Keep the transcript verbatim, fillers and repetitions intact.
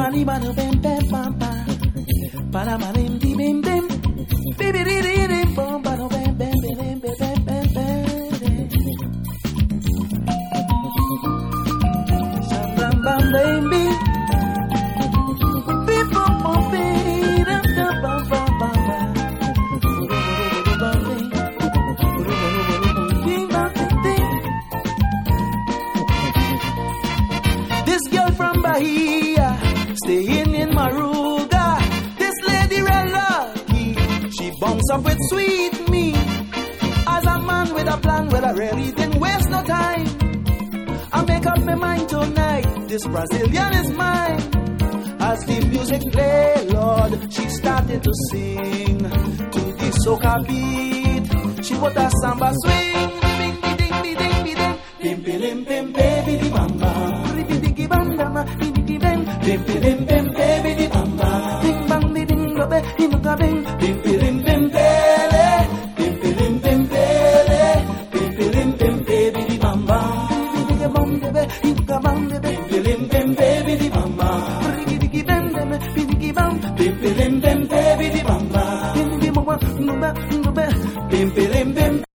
mani mani bim bim bam bam. Para manim di bim bim. Bibi di di di bum bam bim bim bim bim bim bim bim. Bam bam baby. Bim bum bum bim bam bam bam bam. This girl from Bahia, staying in Maruga. This lady real lucky, she bunks up with sweet me. As a man with a plan, well I really didn't waste no time. I make up my mind tonight, this Brazilian is mine. As the music play, Lord, she started to sing to the soca beat. She put a samba swing, bing bing ding ding ding ding, bim bim bim baby di bamba, bim bim bam bam, bim bim bim bim bim bim baby di bamba, bing bang di ding do be, bim bang bim bim bim bim bele, bim bim bim bele, bim bim bim baby di bamba, bim bim bam bebe, bim bang bebe, bim bim baby di bamba, bim bim bim bim bam, bim bim bim baby di bamba, bim bim bam bam bim bim bim